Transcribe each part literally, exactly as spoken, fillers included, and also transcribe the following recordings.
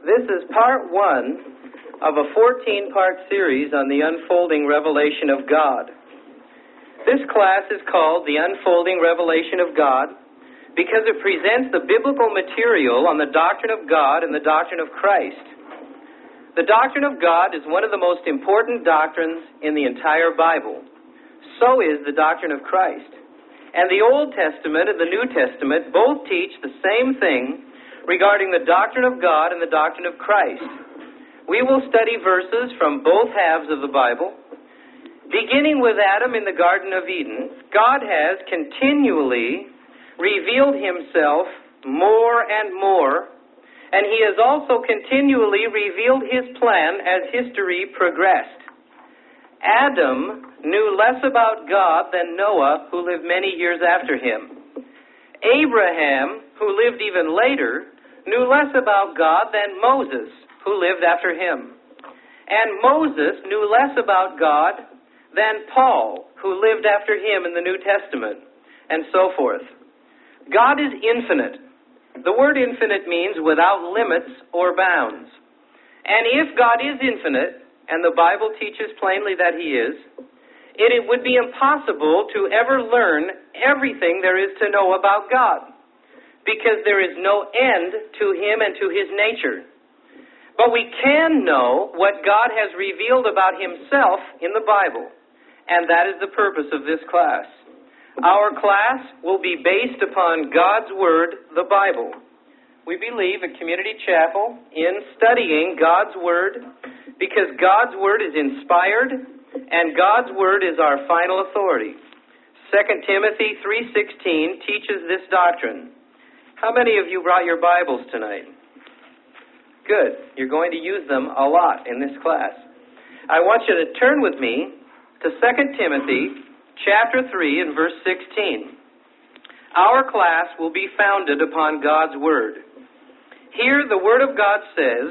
This is part one of a fourteen-part series on the unfolding revelation of God. This class is called The Unfolding Revelation of God because it presents the biblical material on the doctrine of God and the doctrine of Christ. The doctrine of God is one of the most important doctrines in the entire Bible. So is the doctrine of Christ. And the Old Testament and the New Testament both teach the same thing regarding the doctrine of God and the doctrine of Christ. We will study verses from both halves of the Bible. Beginning with Adam in the Garden of Eden, God has continually revealed himself more and more, and he has also continually revealed his plan as history progressed. Adam knew less about God than Noah, who lived many years after him. Abraham, who lived even later, knew less about God than Moses, who lived after him. And Moses knew less about God than Paul, who lived after him in the New Testament, and so forth. God is infinite. The word infinite means without limits or bounds. And if God is infinite, and the Bible teaches plainly that he is, it, it would be impossible to ever learn everything there is to know about God, because there is no end to him and to his nature. But we can know what God has revealed about himself in the Bible, and that is the purpose of this class. Our class will be based upon God's Word, the Bible. We believe at Community Chapel in studying God's Word because God's Word is inspired and God's Word is our final authority. Second Timothy three sixteen teaches this doctrine. How many of you brought your Bibles tonight? Good. You're going to use them a lot in this class. I want you to turn with me to Second Timothy chapter three and verse sixteen. Our class will be founded upon God's Word. Here the Word of God says,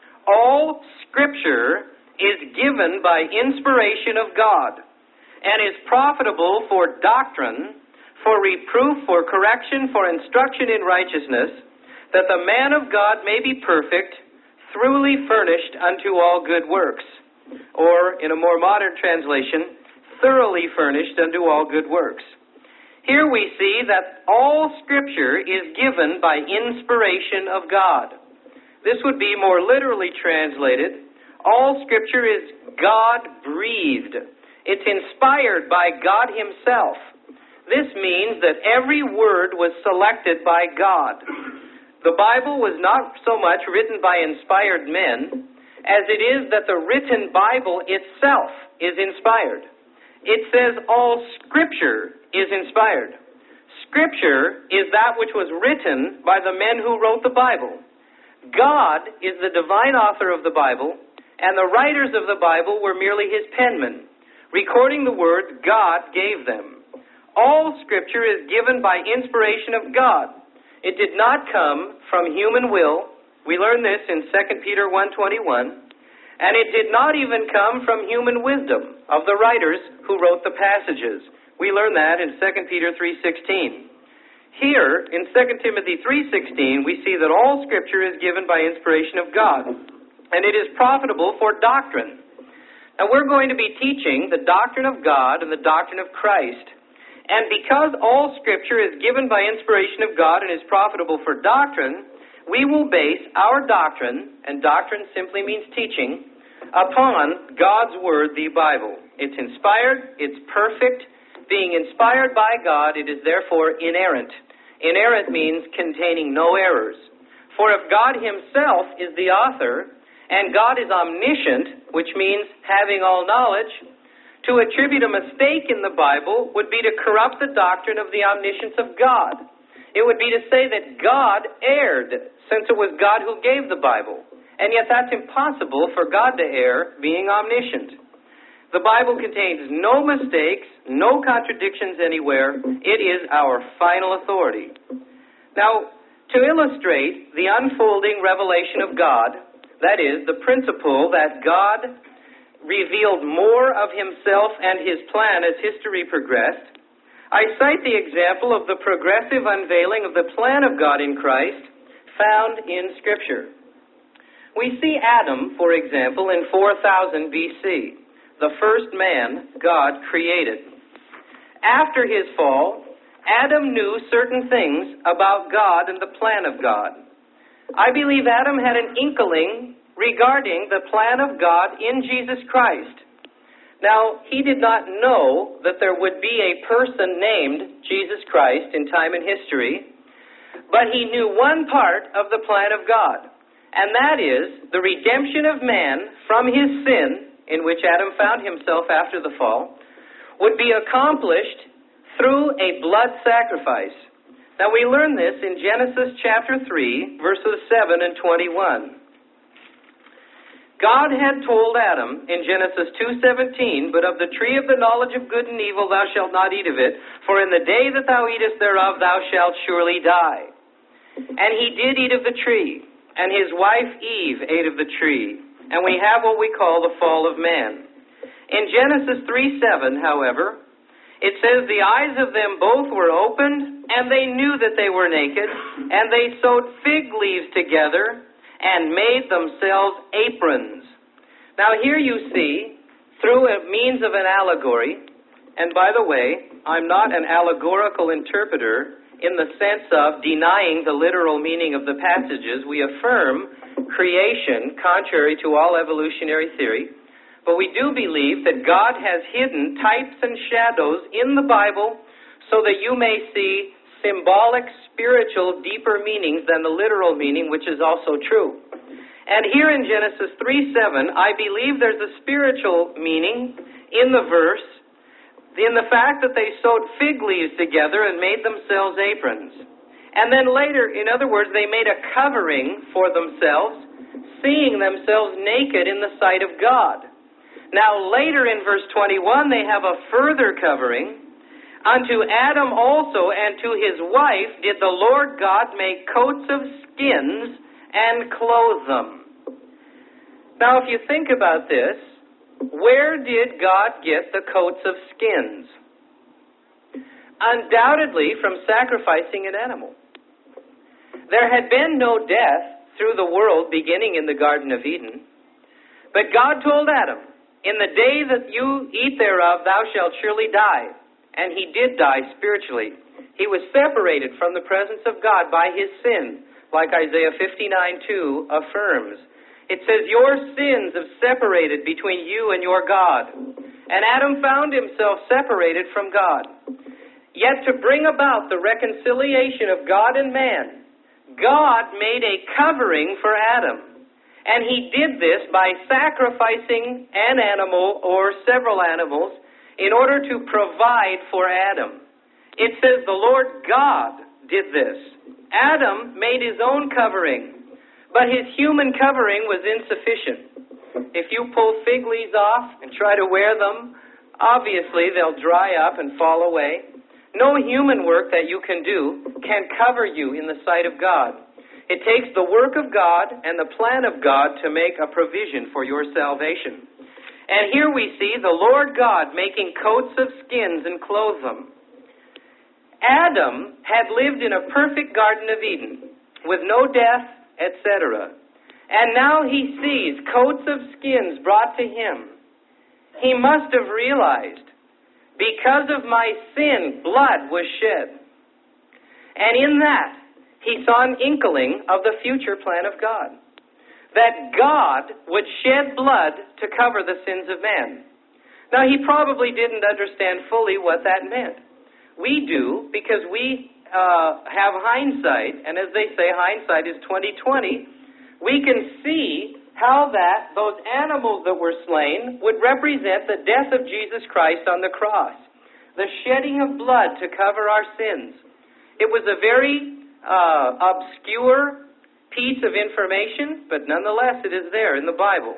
all Scripture is given by inspiration of God and is profitable for doctrine, for reproof, for correction, for instruction in righteousness, that the man of God may be perfect, thoroughly furnished unto all good works. Or, in a more modern translation, thoroughly furnished unto all good works. Here we see that all Scripture is given by inspiration of God. This would be more literally translated, all Scripture is God-breathed. It's inspired by God himself. This means that every word was selected by God. The Bible was not so much written by inspired men as it is that the written Bible itself is inspired. It says all Scripture is inspired. Scripture is that which was written by the men who wrote the Bible. God is the divine author of the Bible, and the writers of the Bible were merely his penmen, recording the words God gave them. All Scripture is given by inspiration of God. It did not come from human will. We learn this in Second Peter one twenty-one. And it did not even come from human wisdom of the writers who wrote the passages. We learn that in Second Peter three sixteen. Here, in Second Timothy three sixteen, we see that all Scripture is given by inspiration of God, and it is profitable for doctrine. Now, we're going to be teaching the doctrine of God and the doctrine of Christ. And because all Scripture is given by inspiration of God and is profitable for doctrine, we will base our doctrine, and doctrine simply means teaching, upon God's Word, the Bible. It's inspired, it's perfect. Being inspired by God, it is therefore inerrant. Inerrant means containing no errors. For if God himself is the author, and God is omniscient, which means having all knowledge, to attribute a mistake in the Bible would be to corrupt the doctrine of the omniscience of God. It would be to say that God erred, since it was God who gave the Bible. And yet that's impossible for God to err, being omniscient. The Bible contains no mistakes, no contradictions anywhere. It is our final authority. Now, to illustrate the unfolding revelation of God, that is, the principle that God revealed more of himself and his plan as history progressed, I cite the example of the progressive unveiling of the plan of God in Christ found in Scripture. We see Adam, for example, in four thousand B C, the first man God created. After his fall, Adam knew certain things about God and the plan of God. I believe Adam had an inkling regarding the plan of God in Jesus Christ. Now, he did not know that there would be a person named Jesus Christ in time and history, but he knew one part of the plan of God, and that is the redemption of man from his sin, in which Adam found himself after the fall, would be accomplished through a blood sacrifice. Now, we learn this in Genesis chapter three, verses seven and twenty-one. God had told Adam in Genesis two seventeen, "But of the tree of the knowledge of good and evil thou shalt not eat of it, for in the day that thou eatest thereof thou shalt surely die." And he did eat of the tree, and his wife Eve ate of the tree, and we have what we call the fall of man. In Genesis three seven, however, it says, "The eyes of them both were opened, and they knew that they were naked, and they sewed fig leaves together and made themselves aprons." Now here you see, through a means of an allegory, and by the way, I'm not an allegorical interpreter in the sense of denying the literal meaning of the passages. We affirm creation contrary to all evolutionary theory. But we do believe that God has hidden types and shadows in the Bible so that you may see symbolic, spiritual, deeper meanings than the literal meaning, which is also true. And here in Genesis three seven, I believe there's a spiritual meaning in the verse, in the fact that they sewed fig leaves together and made themselves aprons. And then later, in other words, they made a covering for themselves, seeing themselves naked in the sight of God. Now later in verse twenty-one, they have a further covering. "Unto Adam also and to his wife did the Lord God make coats of skins and clothe them." Now if you think about this, where did God get the coats of skins? Undoubtedly from sacrificing an animal. There had been no death through the world beginning in the Garden of Eden. But God told Adam, "In the day that you eat thereof, thou shalt surely die." And he did die spiritually. He was separated from the presence of God by his sin, like Isaiah fifty-nine two affirms. It says, "Your sins have separated between you and your God." And Adam found himself separated from God. Yet to bring about the reconciliation of God and man, God made a covering for Adam. And he did this by sacrificing an animal or several animals in order to provide for Adam. It says the Lord God did this. Adam made his own covering, but his human covering was insufficient. If you pull fig leaves off and try to wear them, obviously they'll dry up and fall away. No human work that you can do can cover you in the sight of God. It takes the work of God and the plan of God to make a provision for your salvation. And here we see the Lord God making coats of skins and clothe them. Adam had lived in a perfect Garden of Eden with no death, et cetera. And now he sees coats of skins brought to him. He must have realized, because of my sin, blood was shed. And in that, he saw an inkling of the future plan of God. That God would shed blood to cover the sins of man. Now, he probably didn't understand fully what that meant. We do, because we uh, have hindsight, and as they say, hindsight is twenty twenty. We can see how that those animals that were slain would represent the death of Jesus Christ on the cross. The shedding of blood to cover our sins. It was a very uh, obscure piece of information, but nonetheless it is there in the Bible.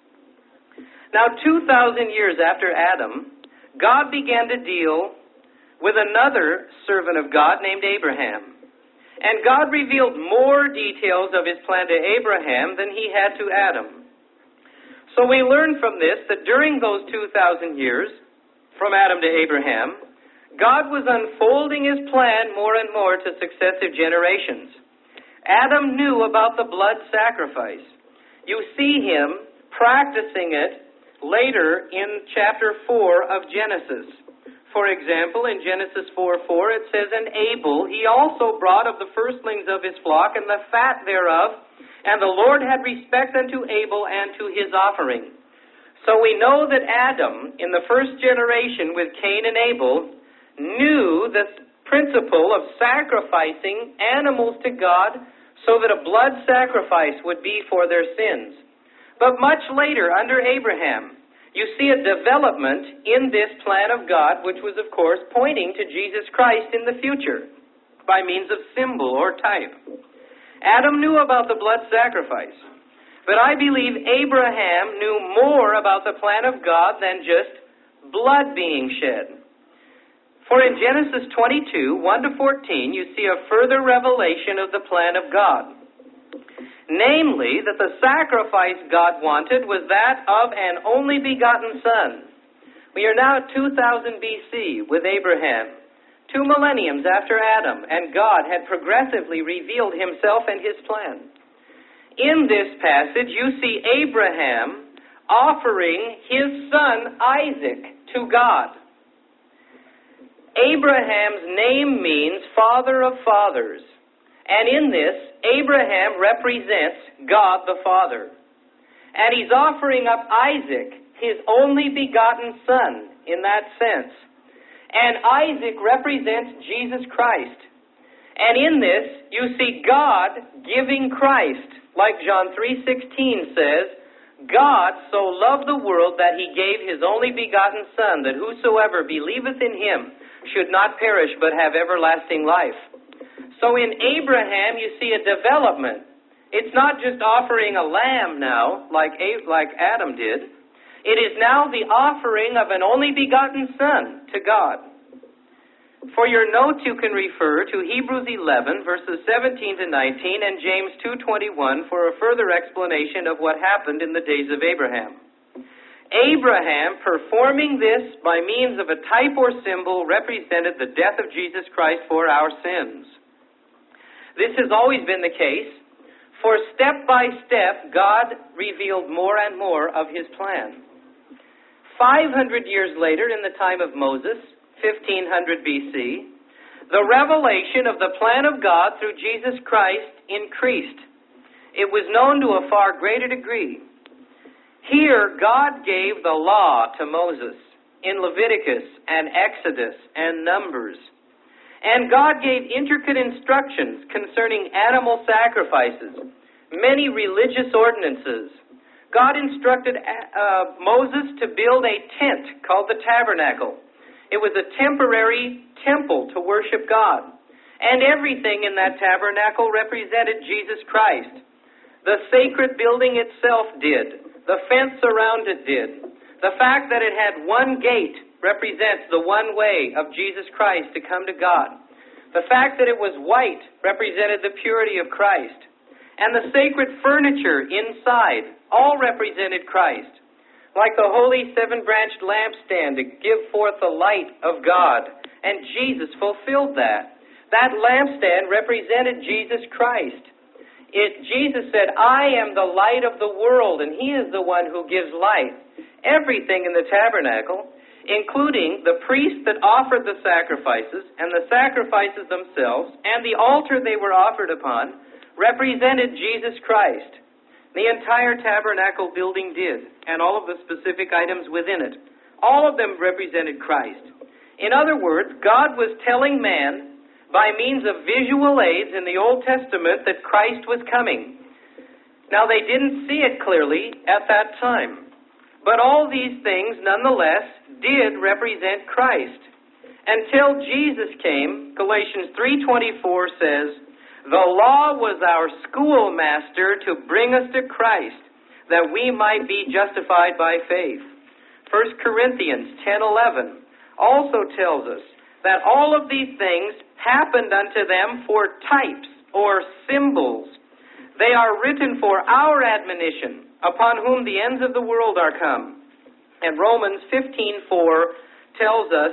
Now, two thousand years after Adam, God began to deal with another servant of God named Abraham. And God revealed more details of his plan to Abraham than he had to Adam. So we learn from this that during those two thousand years, from Adam to Abraham, God was unfolding his plan more and more to successive generations. Adam knew about the blood sacrifice. You see him practicing it later in chapter four of Genesis. For example, in Genesis four four, it says, "And Abel he also brought of the firstlings of his flock, and the fat thereof, and the Lord had respect unto Abel and to his offering." So we know that Adam, in the first generation with Cain and Abel, knew the principle of sacrificing animals to God so that a blood sacrifice would be for their sins. But much later, under Abraham, you see a development in this plan of God, which was, of course, pointing to Jesus Christ in the future by means of symbol or type. Adam knew about the blood sacrifice, but I believe Abraham knew more about the plan of God than just blood being shed. For in Genesis twenty-two, one to fourteen, you see a further revelation of the plan of God. Namely, that the sacrifice God wanted was that of an only begotten Son. We are now at two thousand B C with Abraham, two millenniums after Adam, and God had progressively revealed himself and his plan. In this passage, you see Abraham offering his son Isaac to God. Abraham's name means father of fathers. And in this, Abraham represents God the Father. And he's offering up Isaac, his only begotten son, in that sense. And Isaac represents Jesus Christ. And in this, you see God giving Christ. Like John three sixteen says, God so loved the world that he gave his only begotten Son, that whosoever believeth in him should not perish but have everlasting life. So in Abraham, you see a development. It's not just offering a lamb now, like like Adam did. It is now the offering of an only begotten Son to God. For your notes, you can refer to Hebrews eleven, verses seventeen to nineteen, and James two twenty-one for a further explanation of what happened in the days of Abraham. Abraham, performing this by means of a type or symbol, represented the death of Jesus Christ for our sins. This has always been the case, for step by step, God revealed more and more of his plan. five hundred years later, in the time of Moses, fifteen hundred B C, the revelation of the plan of God through Jesus Christ increased. It was known to a far greater degree. Here, God gave the law to Moses in Leviticus and Exodus and Numbers. And God gave intricate instructions concerning animal sacrifices, many religious ordinances. God instructed uh, Moses to build a tent called the tabernacle. It was a temporary temple to worship God. And everything in that tabernacle represented Jesus Christ. The sacred building itself did. The fence around it did. The fact that it had one gate represents the one way of Jesus Christ to come to God. The fact that it was white represented the purity of Christ. And the sacred furniture inside all represented Christ. Like the holy seven-branched lampstand to give forth the light of God. And Jesus fulfilled that. That lampstand represented Jesus Christ. It, Jesus said, I am the light of the world, and he is the one who gives light. Everything in the tabernacle, including the priest that offered the sacrifices, and the sacrifices themselves, and the altar they were offered upon, represented Jesus Christ. The entire tabernacle building did, and all of the specific items within it. All of them represented Christ. In other words, God was telling man, by means of visual aids in the Old Testament, that Christ was coming. Now, they didn't see it clearly at that time. But all these things, nonetheless, did represent Christ. Until Jesus came, Galatians three twenty-four says, the law was our schoolmaster to bring us to Christ, that we might be justified by faith. First Corinthians ten eleven also tells us that all of these things happened unto them for types or symbols. They are written for our admonition, upon whom the ends of the world are come. And Romans fifteen four tells us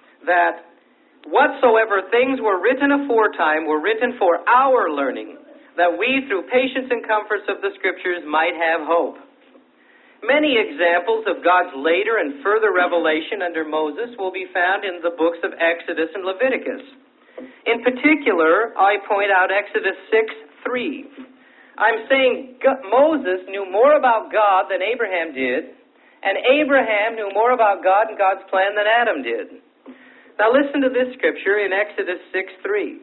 that whatsoever things were written aforetime were written for our learning, that we, through patience and comforts of the Scriptures, might have hope. Many examples of God's later and further revelation under Moses will be found in the books of Exodus and Leviticus. In particular, I point out Exodus six three. I'm saying Moses knew more about God than Abraham did, and Abraham knew more about God and God's plan than Adam did. Now listen to this scripture in Exodus six three.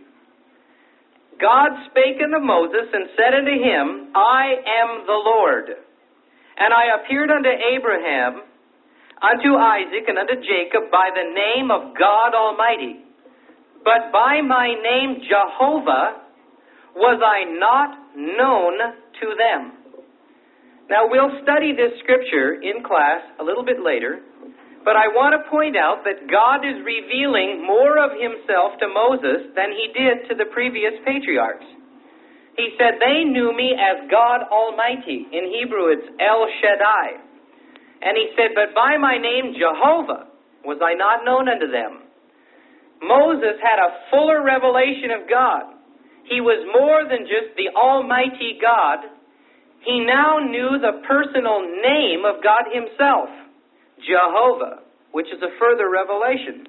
God spake unto Moses and said unto him, I am the Lord. And I appeared unto Abraham, unto Isaac, and unto Jacob by the name of God Almighty. But by my name Jehovah was I not known to them. Now we'll study this scripture in class a little bit later, but I want to point out that God is revealing more of himself to Moses than he did to the previous patriarchs. He said, they knew me as God Almighty. In Hebrew, it's El Shaddai. And he said, but by my name Jehovah was I not known unto them. Moses had a fuller revelation of God. He was more than just the Almighty God. He now knew the personal name of God himself, Jehovah, which is a further revelation.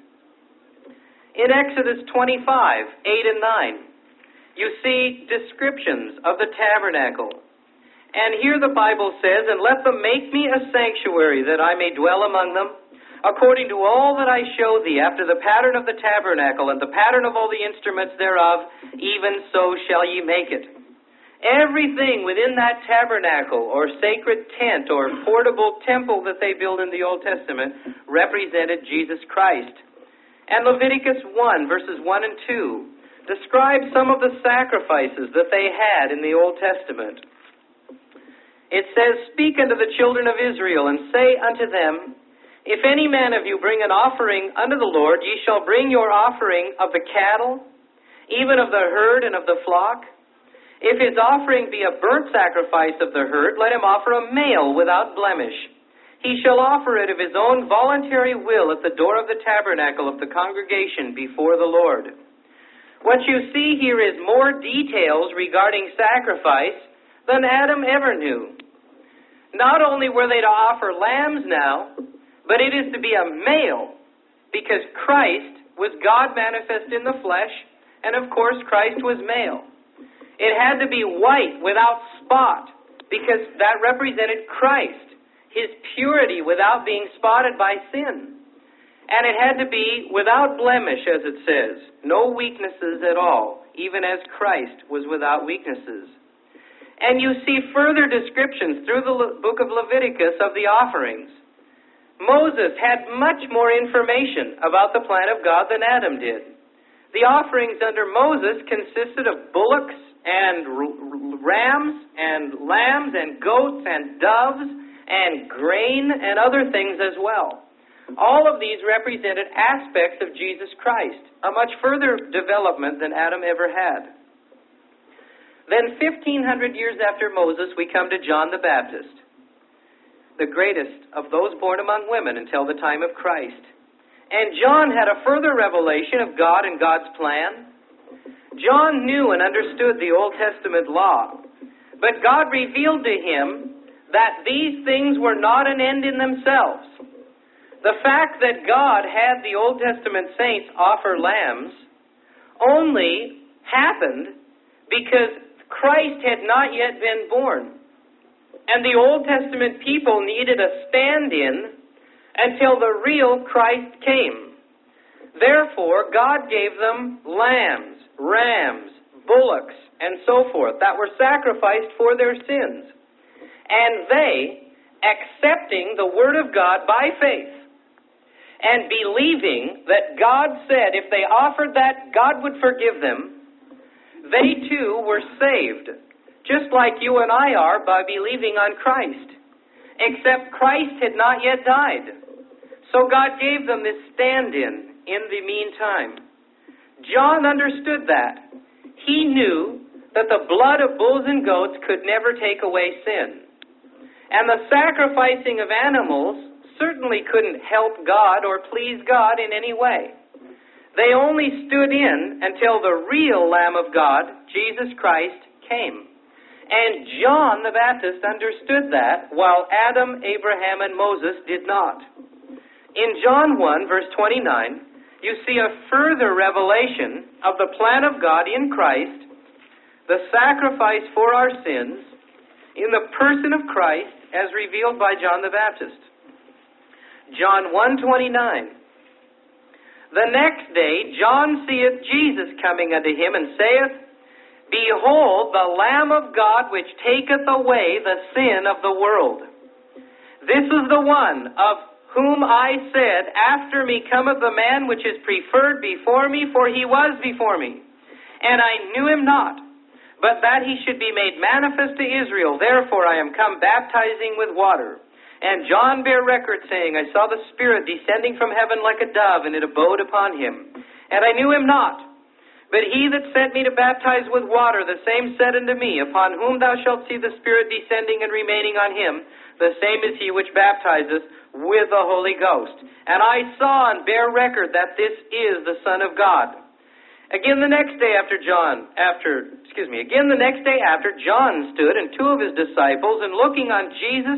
In Exodus twenty-five, eight and nine, you see descriptions of the tabernacle. And here the Bible says, and let them make me a sanctuary that I may dwell among them, according to all that I show thee, after the pattern of the tabernacle and the pattern of all the instruments thereof, even so shall ye make it. Everything within that tabernacle or sacred tent or portable temple that they built in the Old Testament represented Jesus Christ. And Leviticus one, verses one and two, describes some of the sacrifices that they had in the Old Testament. It says, speak unto the children of Israel, and say unto them, if any man of you bring an offering unto the Lord, ye shall bring your offering of the cattle, even of the herd and of the flock. If his offering be a burnt sacrifice of the herd, let him offer a male without blemish. He shall offer it of his own voluntary will at the door of the tabernacle of the congregation before the Lord. What you see here is more details regarding sacrifice than Adam ever knew. Not only were they to offer lambs now, but it is to be a male, because Christ was God manifest in the flesh, and of course Christ was male. It had to be white, without spot, because that represented Christ, his purity without being spotted by sin. And it had to be without blemish, as it says, no weaknesses at all, even as Christ was without weaknesses. And you see further descriptions through the Le- book of Leviticus of the offerings. Moses had much more information about the plan of God than Adam did. The offerings under Moses consisted of bullocks and rams and lambs and goats and doves and grain and other things as well. All of these represented aspects of Jesus Christ, a much further development than Adam ever had. Then fifteen hundred years after Moses, we come to John the Baptist, the greatest of those born among women until the time of Christ. And John had a further revelation of God and God's plan. John knew and understood the Old Testament law, but God revealed to him that these things were not an end in themselves. The fact that God had the Old Testament saints offer lambs only happened because Christ had not yet been born. And the Old Testament people needed a stand-in until the real Christ came. Therefore, God gave them lambs, rams, bullocks, and so forth that were sacrificed for their sins. And they, accepting the Word of God by faith and believing that God said if they offered that, God would forgive them, they too were saved, just like you and I are by believing on Christ. Except Christ had not yet died. So God gave them this stand-in in the meantime. John understood that. He knew that the blood of bulls and goats could never take away sin. And the sacrificing of animals certainly couldn't help God or please God in any way. They only stood in until the real Lamb of God, Jesus Christ, came. And John the Baptist understood that, while Adam, Abraham, and Moses did not. In John one, verse twenty-nine, you see a further revelation of the plan of God in Christ, the sacrifice for our sins, in the person of Christ, as revealed by John the Baptist. John one twenty-nine. The next day John seeth Jesus coming unto him, and saith, Behold, the Lamb of God, which taketh away the sin of the world. This is the one of whom I said, After me cometh the man which is preferred before me, for he was before me. And I knew him not, but that he should be made manifest to Israel. Therefore I am come baptizing with water. And John bare record, saying, I saw the Spirit descending from heaven like a dove, and it abode upon him. And I knew him not. But he that sent me to baptize with water, the same said unto me, Upon whom thou shalt see the Spirit descending and remaining on him, the same is he which baptizeth with the Holy Ghost. And I saw and bear record that this is the Son of God. Again the next day after John, after, excuse me, again the next day after, John stood, and two of his disciples, and looking on Jesus,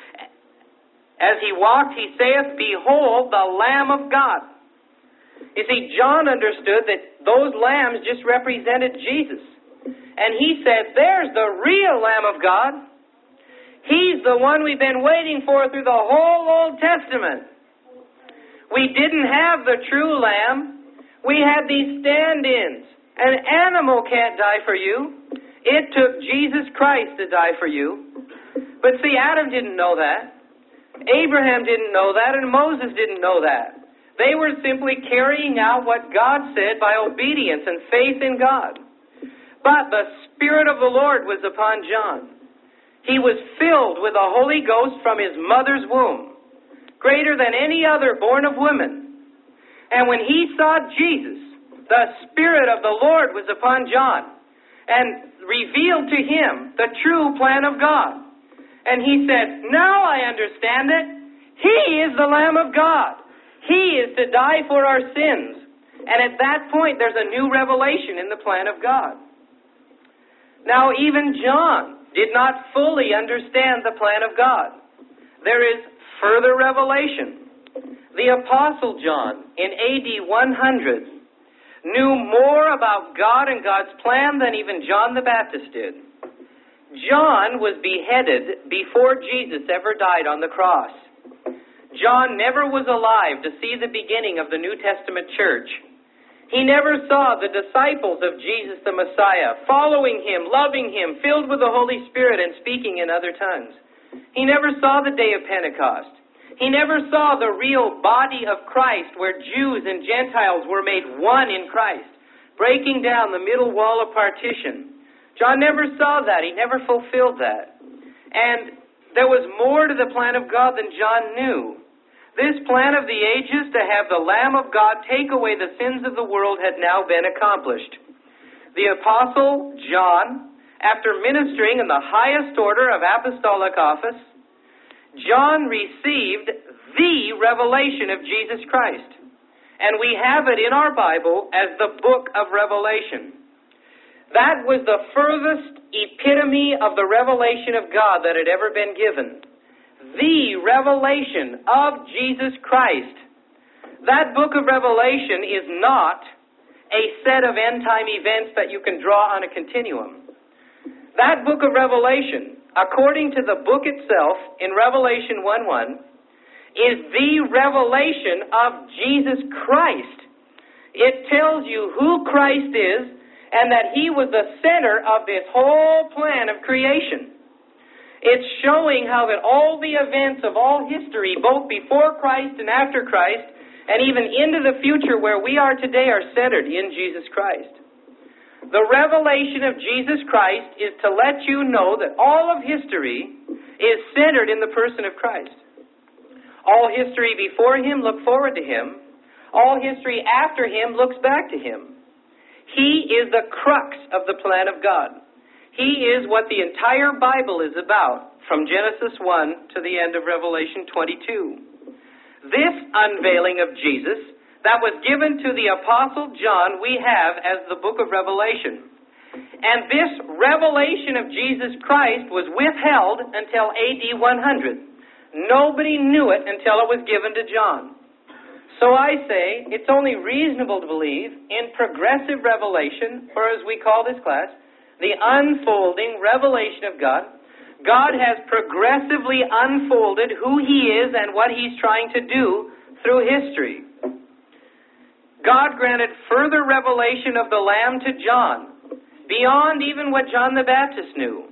as he walked, he saith, Behold, the Lamb of God. You see, John understood that those lambs just represented Jesus. And he said, there's the real Lamb of God. He's the one we've been waiting for through the whole Old Testament. We didn't have the true Lamb. We had these stand-ins. An animal can't die for you. It took Jesus Christ to die for you. But see, Adam didn't know that. Abraham didn't know that, and Moses didn't know that. They were simply carrying out what God said by obedience and faith in God. But the Spirit of the Lord was upon John. He was filled with the Holy Ghost from his mother's womb, greater than any other born of women. And when he saw Jesus, the Spirit of the Lord was upon John and revealed to him the true plan of God. And he said, now I understand it. He is the Lamb of God. He is to die for our sins. And at that point, there's a new revelation in the plan of God. Now, even John did not fully understand the plan of God. There is further revelation. The Apostle John, in A D one hundred, knew more about God and God's plan than even John the Baptist did. John was beheaded before Jesus ever died on the cross. John never was alive to see the beginning of the New Testament church. He never saw the disciples of Jesus the Messiah following him, loving him, filled with the Holy Spirit and speaking in other tongues. He never saw the day of Pentecost. He never saw the real body of Christ where Jews and Gentiles were made one in Christ, breaking down the middle wall of partition. John never saw that. He never fulfilled that. And there was more to the plan of God than John knew. This plan of the ages to have the Lamb of God take away the sins of the world had now been accomplished. The Apostle John, after ministering in the highest order of apostolic office, John received the revelation of Jesus Christ. And we have it in our Bible as the book of Revelation. That was the furthest epitome of the revelation of God that had ever been given. The revelation of Jesus Christ. That book of Revelation is not a set of end-time events that you can draw on a continuum. That book of Revelation, according to the book itself in Revelation one one, is the revelation of Jesus Christ. It tells you who Christ is and that he was the center of this whole plan of creation. It's showing how that all the events of all history, both before Christ and after Christ, and even into the future where we are today, are centered in Jesus Christ. The revelation of Jesus Christ is to let you know that all of history is centered in the person of Christ. All history before him looked forward to him. All history after him looks back to him. He is the crux of the plan of God. He is what the entire Bible is about, from Genesis one to the end of Revelation twenty-two. This unveiling of Jesus that was given to the Apostle John we have as the book of Revelation. And this revelation of Jesus Christ was withheld until A D one hundred. Nobody knew it until it was given to John. So I say it's only reasonable to believe in progressive revelation, or as we call this class, the unfolding revelation of God. God has progressively unfolded who He is and what He's trying to do through history. God granted further revelation of the Lamb to John, beyond even what John the Baptist knew.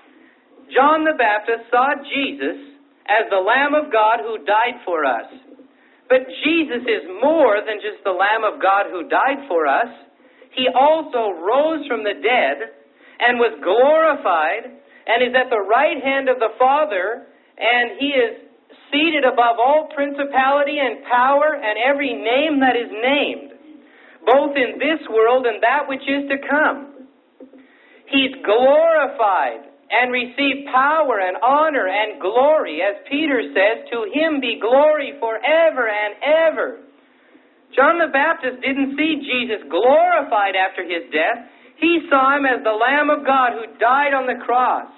John the Baptist saw Jesus as the Lamb of God who died for us. But Jesus is more than just the Lamb of God who died for us. He also rose from the dead and was glorified and is at the right hand of the Father, and He is seated above all principality and power and every name that is named, both in this world and that which is to come. He's glorified and received power and honor and glory. As Peter says, to Him be glory forever and ever. John the Baptist didn't see Jesus glorified after His death. He saw Him as the Lamb of God who died on the cross.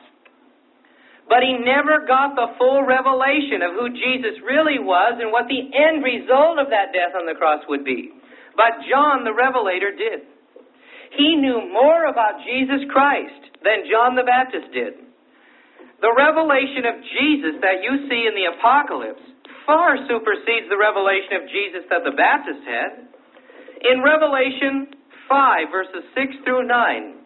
But he never got the full revelation of who Jesus really was and what the end result of that death on the cross would be. But John the Revelator did. He knew more about Jesus Christ than John the Baptist did. The revelation of Jesus that you see in the Apocalypse far supersedes the revelation of Jesus that the Baptist had. In Revelation five, verses six through nine,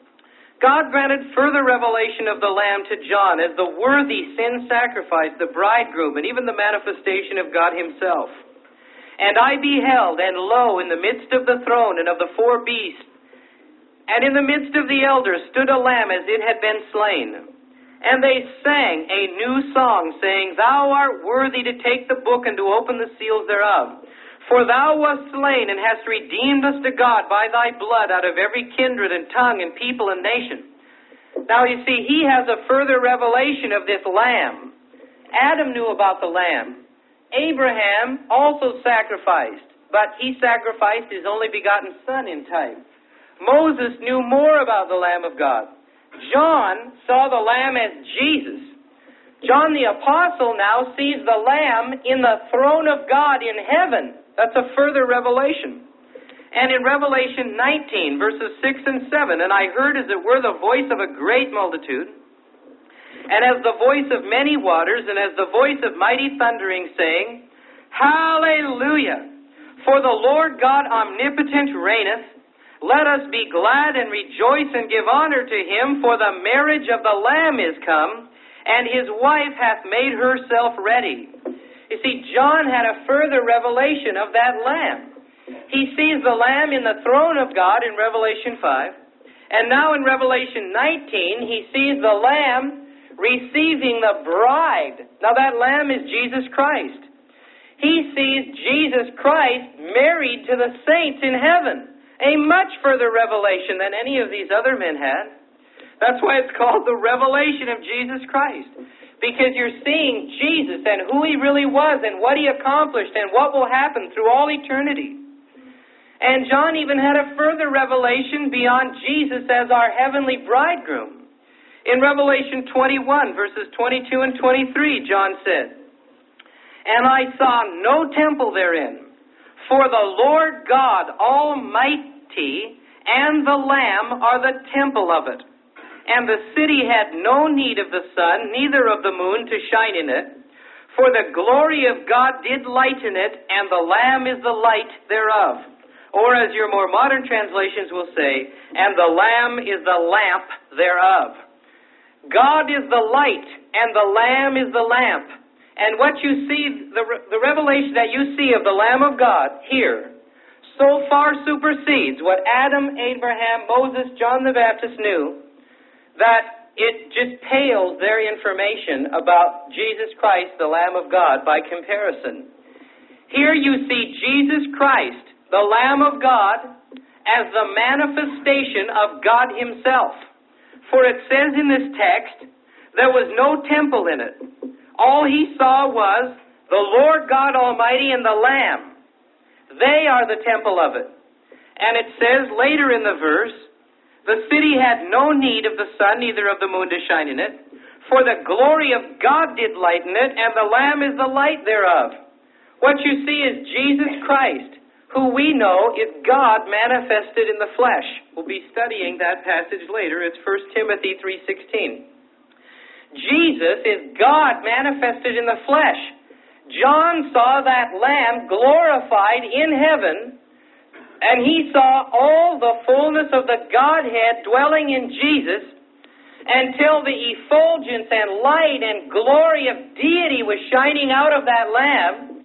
God granted further revelation of the Lamb to John as the worthy sin sacrifice, the bridegroom, and even the manifestation of God Himself. And I beheld, and lo, in the midst of the throne and of the four beasts, and in the midst of the elders stood a Lamb as it had been slain. And they sang a new song, saying, Thou art worthy to take the book and to open the seals thereof. For Thou wast slain and hast redeemed us to God by Thy blood out of every kindred and tongue and people and nation. Now you see, he has a further revelation of this Lamb. Adam knew about the Lamb. Abraham also sacrificed, but he sacrificed his only begotten son in type. Moses knew more about the Lamb of God. John saw the Lamb as Jesus. John the Apostle now sees the Lamb in the throne of God in heaven. That's a further revelation. And in Revelation nineteen, verses six and seven, and I heard as it were the voice of a great multitude, and as the voice of many waters, and as the voice of mighty thundering, saying, Hallelujah! For the Lord God omnipotent reigneth. Let us be glad and rejoice and give honor to Him, for the marriage of the Lamb is come, and His wife hath made herself ready. You see, John had a further revelation of that Lamb. He sees the Lamb in the throne of God in Revelation five, and now in Revelation nineteen, he sees the Lamb receiving the bride. Now that Lamb is Jesus Christ. He sees Jesus Christ married to the saints in heaven. A much further revelation than any of these other men had. That's why it's called the revelation of Jesus Christ. Because you're seeing Jesus and who He really was and what He accomplished and what will happen through all eternity. And John even had a further revelation beyond Jesus as our heavenly bridegroom. In Revelation twenty-one, verses twenty-two and twenty-three, John said, And I saw no temple therein, for the Lord God Almighty and the Lamb are the temple of it. And the city had no need of the sun, neither of the moon to shine in it. For the glory of God did lighten it, and the Lamb is the light thereof. Or as your more modern translations will say, and the Lamb is the lamp thereof. God is the light, and the Lamb is the lamp. And what you see, the, the revelation that you see of the Lamb of God here, so far supersedes what Adam, Abraham, Moses, John the Baptist knew, that it just pales their information about Jesus Christ, the Lamb of God, by comparison. Here you see Jesus Christ, the Lamb of God, as the manifestation of God Himself. For it says in this text, there was no temple in it. All he saw was the Lord God Almighty and the Lamb. They are the temple of it. And it says later in the verse The city had no need of the sun, neither of the moon to shine in it. For the glory of God did lighten it, and the Lamb is the light thereof. What you see is Jesus Christ, who we know is God manifested in the flesh. We'll be studying that passage later. It's First Timothy three sixteen. Jesus is God manifested in the flesh. John saw that Lamb glorified in heaven, and he saw all the fullness of the Godhead dwelling in Jesus until the effulgence and light and glory of deity was shining out of that Lamb.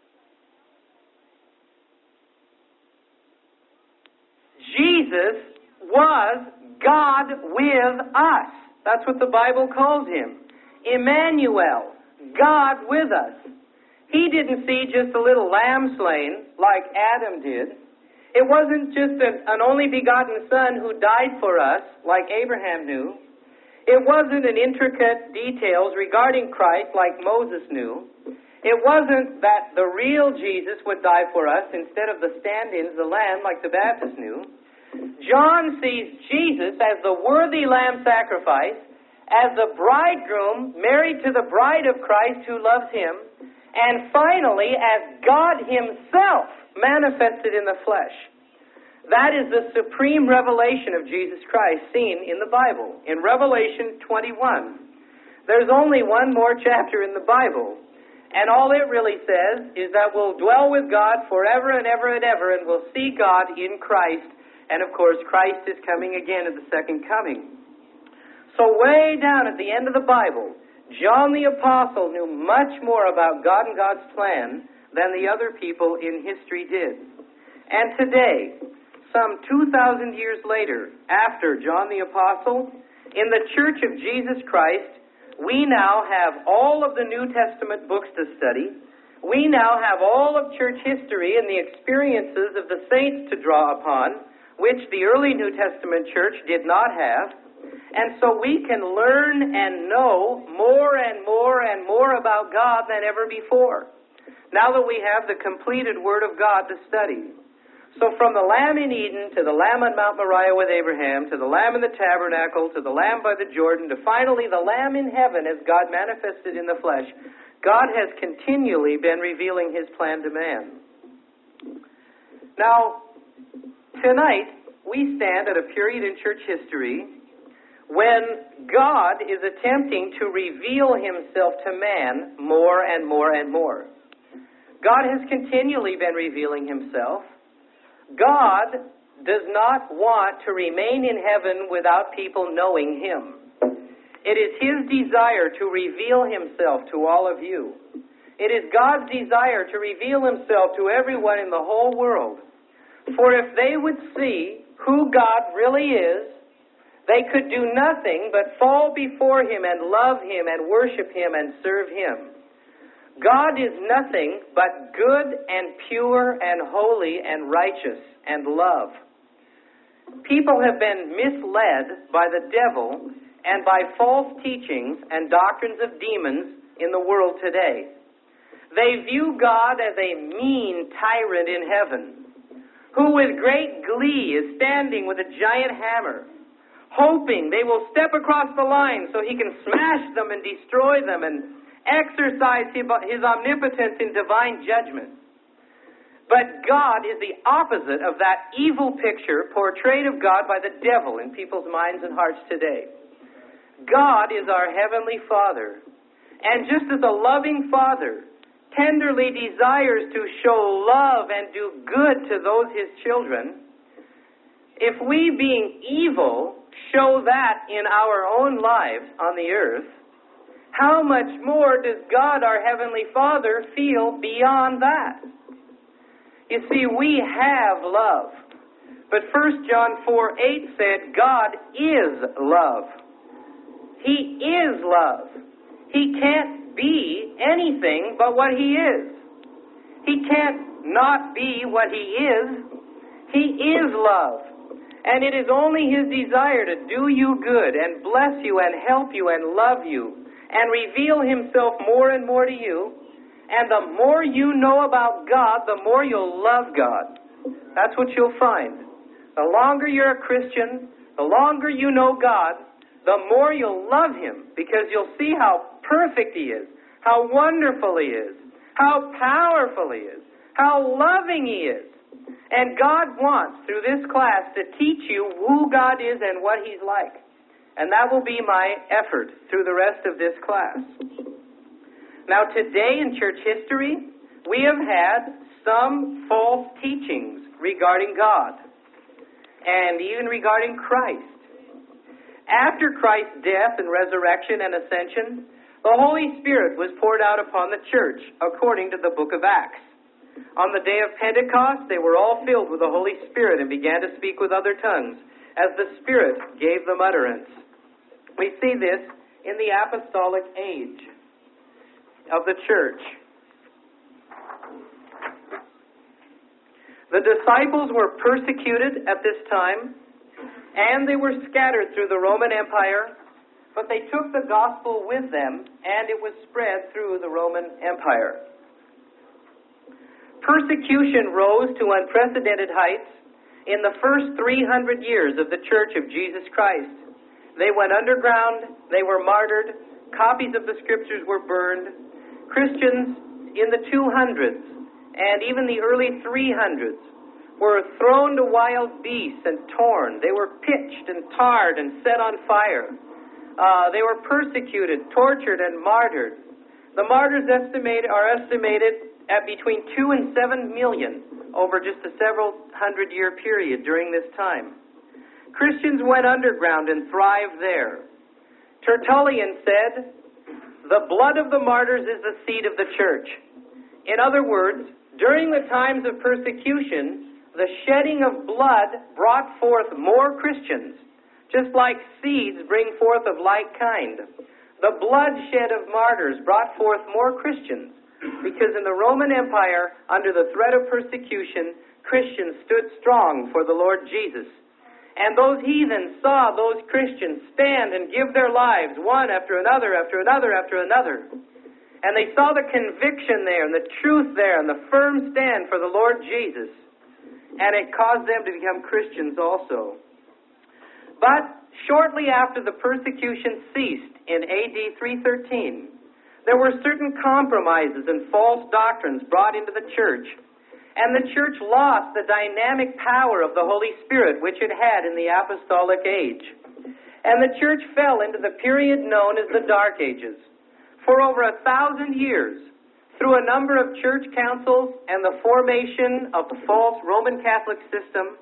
Jesus was God with us. That's what the Bible calls him. Emmanuel, God with us. He didn't see just a little lamb slain like Adam did. It wasn't just an, an only begotten Son who died for us like Abraham knew. It wasn't an intricate details regarding Christ like Moses knew. It wasn't that the real Jesus would die for us instead of the stand-ins, the lamb, like the Baptist knew. John sees Jesus as the worthy lamb sacrifice, as the bridegroom married to the bride of Christ who loves him, and finally as God himself manifested in the flesh. That is the supreme revelation of Jesus Christ seen in the Bible. In Revelation twenty-one, there's only one more chapter in the Bible, and all it really says is that we'll dwell with God forever and ever and ever, and we'll see God in Christ. And of course, Christ is coming again at the second coming. So way down at the end of the Bible, John the Apostle knew much more about God and God's plan than the other people in history did. And today, some two thousand years later, after John the Apostle, in the Church of Jesus Christ, we now have all of the New Testament books to study. We now have all of church history and the experiences of the saints to draw upon, which the early New Testament church did not have. And so we can learn and know more and more and more about God than ever before, now that we have the completed Word of God to study. So from the Lamb in Eden, to the Lamb on Mount Moriah with Abraham, to the Lamb in the tabernacle, to the Lamb by the Jordan, to finally the Lamb in heaven as God manifested in the flesh, God has continually been revealing his plan to man. Now, tonight, we stand at a period in church history when God is attempting to reveal himself to man more and more and more. God has continually been revealing himself. God does not want to remain in heaven without people knowing him. It is his desire to reveal himself to all of you. It is God's desire to reveal himself to everyone in the whole world. For if they would see who God really is, they could do nothing but fall before him and love him and worship him and serve him. God is nothing but good and pure and holy and righteous and love. People have been misled by the devil and by false teachings and doctrines of demons in the world today. They view God as a mean tyrant in heaven, who with great glee is standing with a giant hammer, hoping they will step across the line so he can smash them and destroy them and exercise his omnipotence in divine judgment. But God is the opposite of that evil picture portrayed of God by the devil in people's minds and hearts today. God is our heavenly Father, and just as a loving Father tenderly desires to show love and do good to those his children, if we, being evil, show that in our own lives on the earth, how much more does God, our Heavenly Father, feel beyond that? You see, we have love. But First John four eight said, God is love. He is love. He can't be anything but what he is. He can't not be what he is. He is love. And it is only his desire to do you good and bless you and help you and love you and reveal himself more and more to you. And the more you know about God, the more you'll love God. That's what you'll find. The longer you're a Christian, The longer you know God, the more you'll love Him, because you'll see how perfect He is, how wonderful He is, how powerful He is, how loving He is. And God wants, through this class, to teach you who God is and what He's like. And that will be my effort through the rest of this class. Now, today in church history, we have had some false teachings regarding God and even regarding Christ. After Christ's death and resurrection and ascension, the Holy Spirit was poured out upon the church according to the book of Acts. On the day of Pentecost, they were all filled with the Holy Spirit and began to speak with other tongues as the Spirit gave them utterance. We see this in the apostolic age of the church. The disciples were persecuted at this time, and they were scattered through the Roman Empire, but they took the gospel with them, and it was spread through the Roman Empire. Persecution rose to unprecedented heights in the first three hundred years of the Church of Jesus Christ. They went underground, they were martyred, copies of the Scriptures were burned. Christians in the two hundreds and even the early three hundreds were thrown to wild beasts and torn. They were pitched and tarred and set on fire. Uh, they were persecuted, tortured, and martyred. The martyrs estimate, are estimated at between two and seven million over just a several hundred year period during this time. Christians went underground and thrived there. Tertullian said, "The blood of the martyrs is the seed of the church." In other words, during the times of persecution, the shedding of blood brought forth more Christians, just like seeds bring forth of like kind. The bloodshed of martyrs brought forth more Christians, because in the Roman Empire, under the threat of persecution, Christians stood strong for the Lord Jesus. And those heathens saw those Christians stand and give their lives, one after another, after another, after another. And they saw the conviction there, and the truth there, and the firm stand for the Lord Jesus. And it caused them to become Christians also. But shortly after the persecution ceased in A D three thirteen, there were certain compromises and false doctrines brought into the church. And the church lost the dynamic power of the Holy Spirit, which it had in the apostolic age. And the church fell into the period known as the Dark Ages. For over a thousand years, through a number of church councils and the formation of the false Roman Catholic system,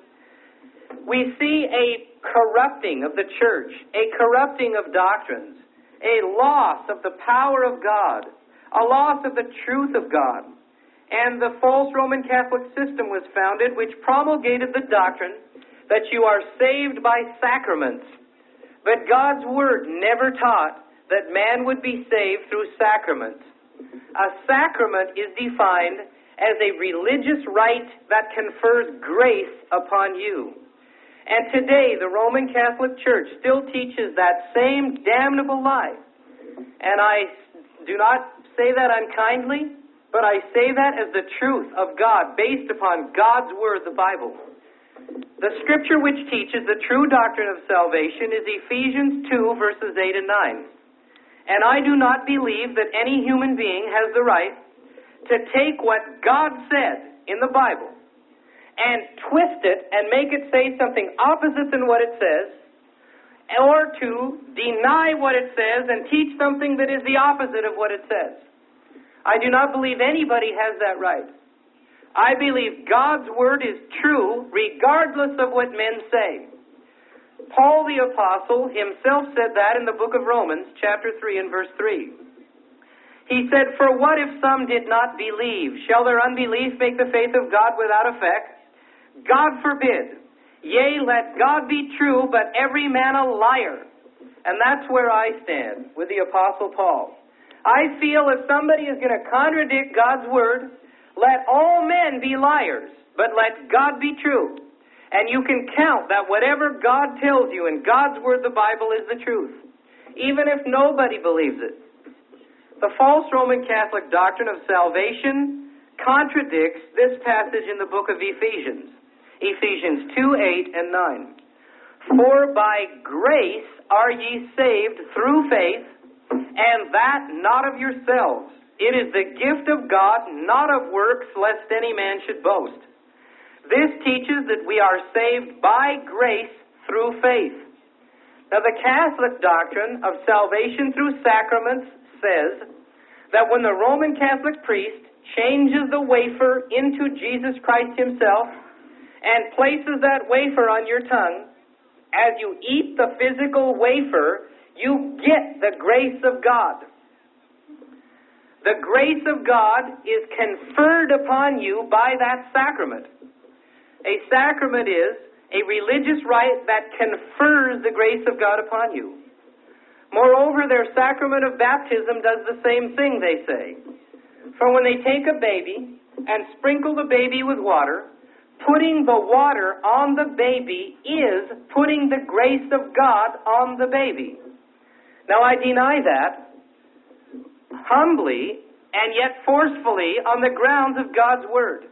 we see a corrupting of the church, a corrupting of doctrines, a loss of the power of God, a loss of the truth of God. And the false Roman Catholic system was founded, which promulgated the doctrine that you are saved by sacraments. But God's Word never taught that man would be saved through sacraments. A sacrament is defined as a religious rite that confers grace upon you. And today, the Roman Catholic Church still teaches that same damnable lie. And I do not say that unkindly, but I say that as the truth of God, based upon God's Word, the Bible. The Scripture which teaches the true doctrine of salvation is Ephesians two, verses eight and nine. And I do not believe that any human being has the right to take what God said in the Bible and twist it and make it say something opposite than what it says, or to deny what it says and teach something that is the opposite of what it says. I do not believe anybody has that right. I believe God's Word is true regardless of what men say. Paul the Apostle himself said that in the book of Romans, chapter three and verse three. He said, "For what if some did not believe? Shall their unbelief make the faith of God without effect? God forbid. Yea, let God be true, but every man a liar." And that's where I stand with the Apostle Paul. I feel if somebody is going to contradict God's Word, let all men be liars, but let God be true. And you can count that whatever God tells you in God's Word, the Bible, is the truth, even if nobody believes it. The false Roman Catholic doctrine of salvation contradicts this passage in the book of Ephesians, Ephesians two, eight, and nine. For by grace are ye saved through faith, and that not of yourselves. It is the gift of God, not of works, lest any man should boast. This teaches that we are saved by grace through faith. Now, the Catholic doctrine of salvation through sacraments says that when the Roman Catholic priest changes the wafer into Jesus Christ himself and places that wafer on your tongue, as you eat the physical wafer, you get the grace of God. The grace of God is conferred upon you by that sacrament. A sacrament is a religious rite that confers the grace of God upon you. Moreover, their sacrament of baptism does the same thing, they say. For when they take a baby and sprinkle the baby with water, putting the water on the baby is putting the grace of God on the baby. Now, I deny that humbly and yet forcefully on the grounds of God's Word.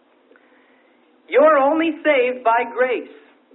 You're only saved by grace.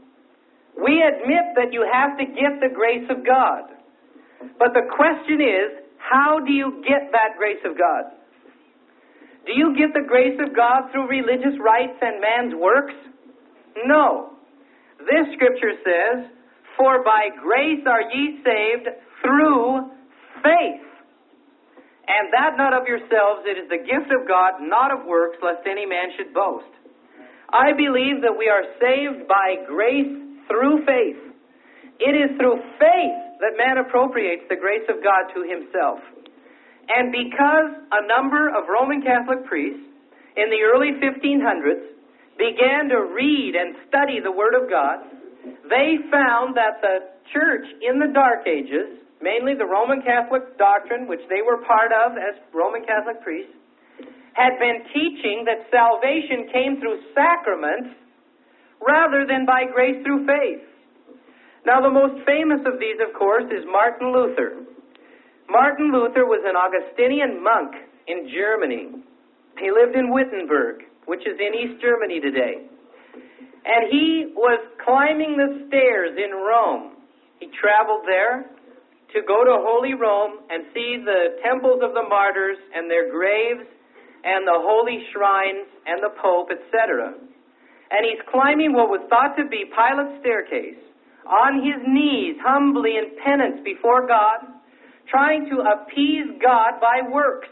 We admit that you have to get the grace of God. But the question is, how do you get that grace of God? Do you get the grace of God through religious rites and man's works? No. This scripture says, for by grace are ye saved through faith. And that not of yourselves, it is the gift of God, not of works, lest any man should boast. I believe that we are saved by grace through faith. It is through faith that man appropriates the grace of God to himself. And because a number of Roman Catholic priests in the early fifteen hundreds began to read and study the Word of God, they found that the church in the Dark Ages, mainly the Roman Catholic doctrine, which they were part of as Roman Catholic priests, had been teaching that salvation came through sacraments rather than by grace through faith. Now, the most famous of these, of course, is Martin Luther. Martin Luther was an Augustinian monk in Germany. He lived in Wittenberg, which is in East Germany today. And he was climbing the stairs in Rome. He traveled there to go to Holy Rome and see the temples of the martyrs and their graves and the holy shrines and the Pope, et cetera. And he's climbing what was thought to be Pilate's staircase, on his knees, humbly in penance before God, trying to appease God by works.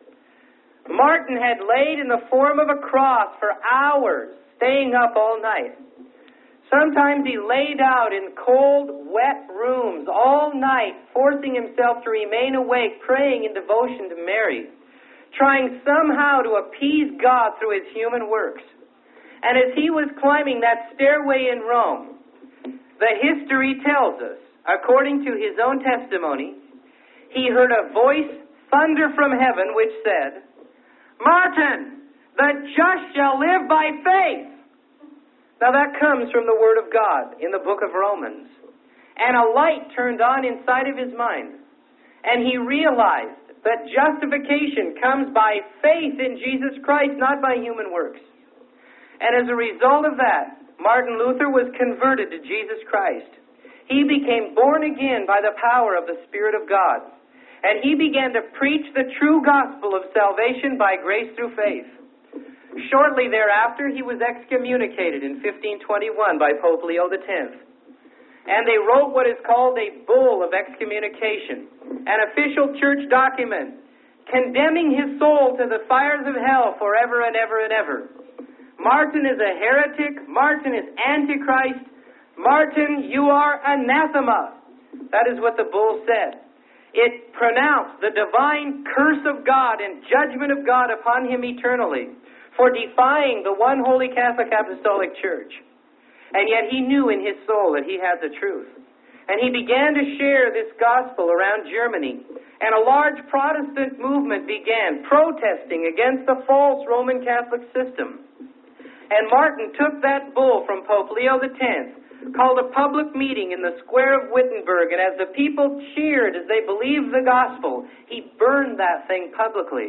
Martin had laid in the form of a cross for hours, staying up all night. Sometimes he laid out in cold, wet rooms all night, forcing himself to remain awake, praying in devotion to Mary, trying somehow to appease God through his human works. And as he was climbing that stairway in Rome, the history tells us, according to his own testimony, he heard a voice thunder from heaven which said, "Martin, the just shall live by faith." Now that comes from the Word of God in the book of Romans. And a light turned on inside of his mind. And he realized that justification comes by faith in Jesus Christ, not by human works. And as a result of that, Martin Luther was converted to Jesus Christ. He became born again by the power of the Spirit of God. And he began to preach the true gospel of salvation by grace through faith. Shortly thereafter, he was excommunicated in fifteen twenty-one by Pope Leo the tenth. And they wrote what is called a bull of excommunication, an official church document condemning his soul to the fires of hell forever and ever and ever. Martin is a heretic. Martin is Antichrist. Martin, you are anathema. That is what the bull said. It pronounced the divine curse of God and judgment of God upon him eternally for defying the one holy Catholic Apostolic Church. And yet he knew in his soul that he had the truth. And he began to share this gospel around Germany. And a large Protestant movement began protesting against the false Roman Catholic system. And Martin took that bull from Pope Leo the tenth, called a public meeting in the square of Wittenberg, and as the people cheered as they believed the gospel, he burned that thing publicly.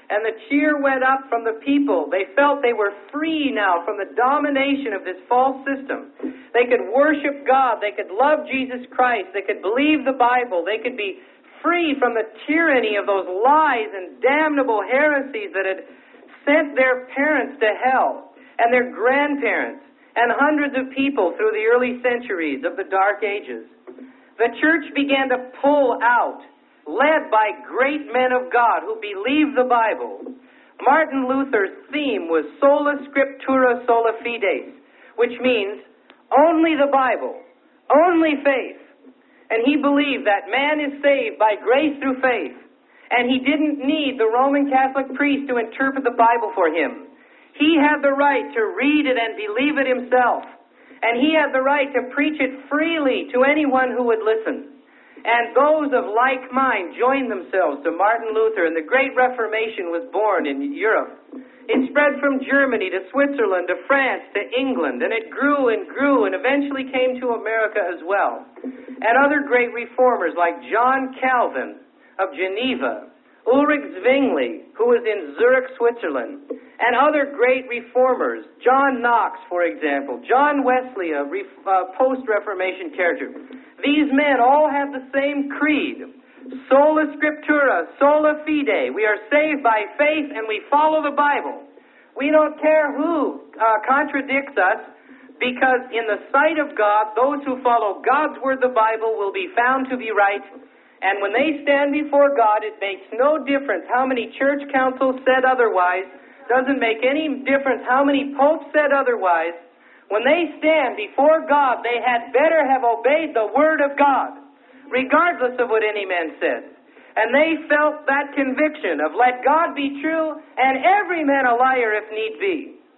and the cheer went up from the people. They felt they were free now from the domination of this false system. They could worship God. They could love Jesus Christ. They could believe the Bible. They could be free from the tyranny of those lies and damnable heresies that had sent their parents to hell and their grandparents and hundreds of people through the early centuries of the Dark Ages. The church began to pull out, led by great men of God who believed the Bible. Martin Luther's theme was sola scriptura sola fides, which means only the Bible, only faith. And he believed that man is saved by grace through faith, and he didn't need the Roman Catholic priest to interpret the Bible for him. He had the right to read it and believe it himself, and he had the right to preach it freely to anyone who would listen. And those of like mind joined themselves to Martin Luther, and the Great Reformation was born in Europe. It spread from Germany to Switzerland to France to England, and it grew and grew and eventually came to America as well. And other great reformers like John Calvin of Geneva, Ulrich Zwingli, who was in Zurich, Switzerland, and other great reformers, John Knox, for example, John Wesley, a ref, uh, post-Reformation character. These men all have the same creed. Sola scriptura, sola fide. We are saved by faith and we follow the Bible. We don't care who uh, contradicts us, because in the sight of God, those who follow God's word, the Bible, will be found to be right. And when they stand before God, it makes no difference how many church councils said otherwise. Doesn't make any difference how many popes said otherwise. When they stand before God, they had better have obeyed the word of God, regardless of what any man said. And they felt that conviction of let God be true and every man a liar if need be.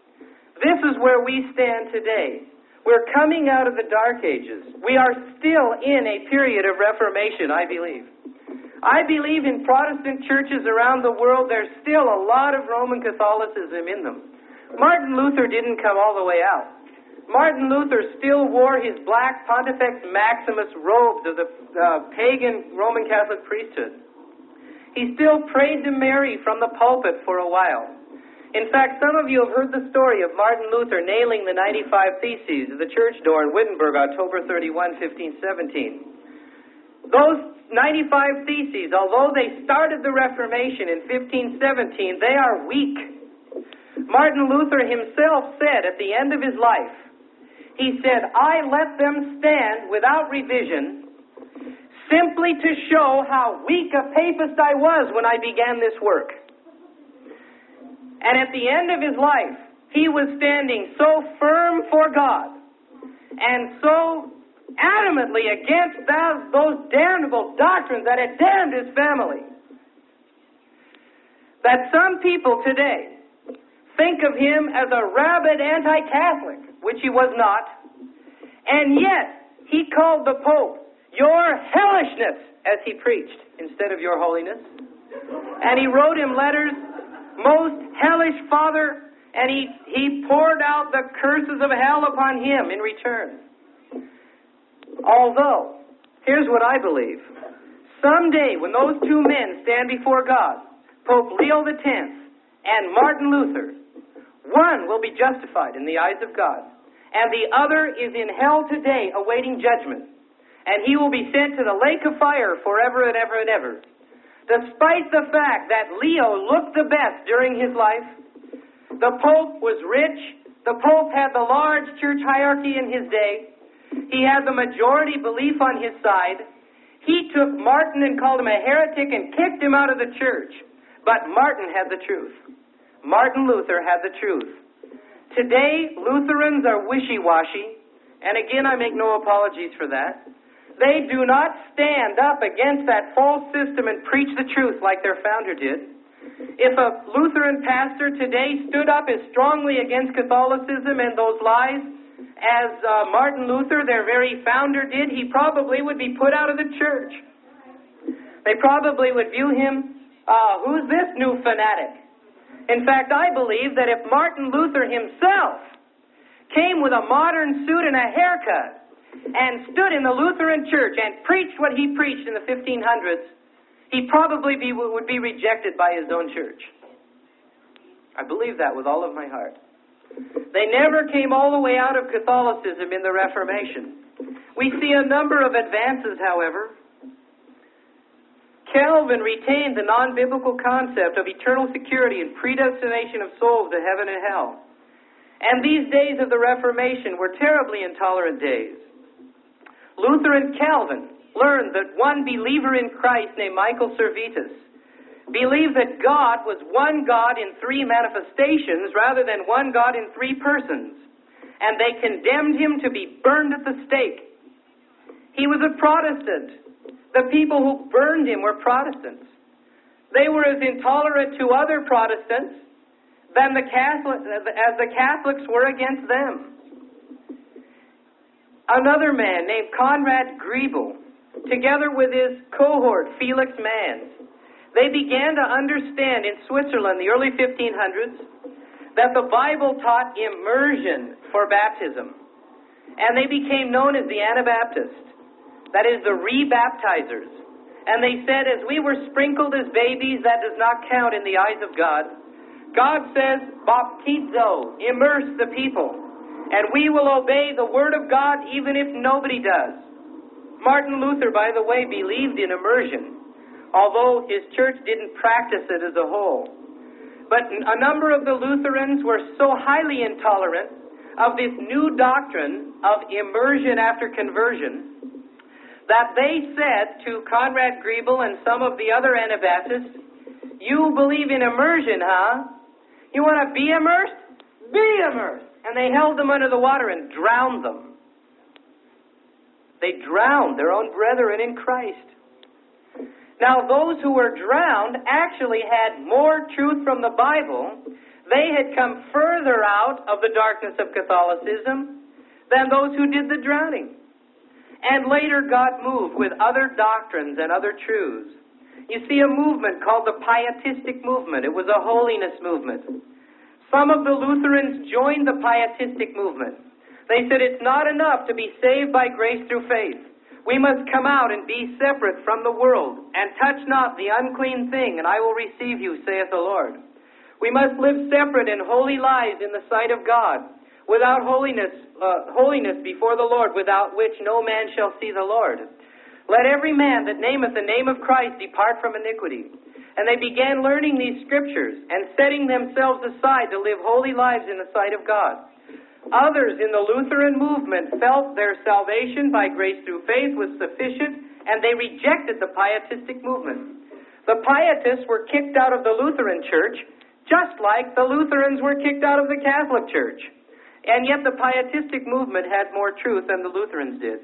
This is where we stand today. We're coming out of the Dark Ages. We are still in a period of Reformation, I believe. I believe in Protestant churches around the world, there's still a lot of Roman Catholicism in them. Martin Luther didn't come all the way out. Martin Luther still wore his black Pontifex Maximus robes of the uh, pagan Roman Catholic priesthood. He still prayed to Mary from the pulpit for a while. In fact, some of you have heard the story of Martin Luther nailing the ninety-five Theses of the church door in Wittenberg, October thirty-first, fifteen seventeen. Those ninety-five Theses, although they started the Reformation in fifteen seventeen, they are weak. Martin Luther himself said at the end of his life, he said, I let them stand without revision simply to show how weak a papist I was when I began this work. And at the end of his life, he was standing so firm for God and so adamantly against those, those damnable doctrines that had damned his family that some people today think of him as a rabid anti-Catholic, which he was not, and yet he called the Pope your hellishness as he preached instead of your holiness. And he wrote him letters, most hellish Father, and he, he poured out the curses of hell upon him in return. Although, here's what I believe. Someday when those two men stand before God, Pope Leo the Tenth and Martin Luther, one will be justified in the eyes of God, and the other is in hell today awaiting judgment, and he will be sent to the lake of fire forever and ever and ever. Despite the fact that Leo looked the best during his life, the Pope was rich, the Pope had the large church hierarchy in his day, he had the majority belief on his side, he took Martin and called him a heretic and kicked him out of the church. But Martin had the truth. Martin Luther had the truth. Today, Lutherans are wishy-washy, and again, I make no apologies for that. They do not stand up against that false system and preach the truth like their founder did. If a Lutheran pastor today stood up as strongly against Catholicism and those lies as uh, Martin Luther, their very founder, did, he probably would be put out of the church. They probably would view him, uh, who's this new fanatic? In fact, I believe that if Martin Luther himself came with a modern suit and a haircut and stood in the Lutheran church and preached what he preached in the fifteen hundreds, he probably be, would be rejected by his own church. I believe that with all of my heart. They never came all the way out of Catholicism in the Reformation. We see a number of advances, however. Calvin retained the non-biblical concept of eternal security and predestination of souls to heaven and hell. And these days of the Reformation were terribly intolerant days. Luther and Calvin learned that one believer in Christ named Michael Servetus believed that God was one God in three manifestations rather than one God in three persons. And they condemned him to be burned at the stake. He was a Protestant. The people who burned him were Protestants. They were as intolerant to other Protestants than the Catholic, as the Catholics were against them. Another man named Conrad Grebel, together with his cohort Felix Manz, they began to understand in Switzerland, the early fifteen hundreds, that the Bible taught immersion for baptism. And they became known as the Anabaptists, that is, the re-baptizers. And they said, as we were sprinkled as babies, that does not count in the eyes of God. God says, baptizo, immerse the people, and we will obey the Word of God even if nobody does. Martin Luther, by the way, believed in immersion, although his church didn't practice it as a whole. But a number of the Lutherans were so highly intolerant of this new doctrine of immersion after conversion that they said to Conrad Grebel and some of the other Anabaptists, you believe in immersion, huh? You want to be immersed? Be immersed! And they held them under the water and drowned them. They drowned their own brethren in Christ. Now, those who were drowned actually had more truth from the Bible. They had come further out of the darkness of Catholicism than those who did the drowning. And later God moved with other doctrines and other truths. You see a movement called the Pietistic movement. It was a holiness movement. Some of the Lutherans joined the Pietistic movement. They said it's not enough to be saved by grace through faith. We must come out and be separate from the world, and touch not the unclean thing, and I will receive you, saith the Lord. We must live separate and holy lives in the sight of God, without holiness, uh, holiness before the Lord, without which no man shall see the Lord. Let every man that nameth the name of Christ depart from iniquity. And they began learning these scriptures and setting themselves aside to live holy lives in the sight of God. Others in the Lutheran movement felt their salvation by grace through faith was sufficient, and they rejected the Pietistic movement. The Pietists were kicked out of the Lutheran Church, just like the Lutherans were kicked out of the Catholic Church. And yet the Pietistic movement had more truth than the Lutherans did.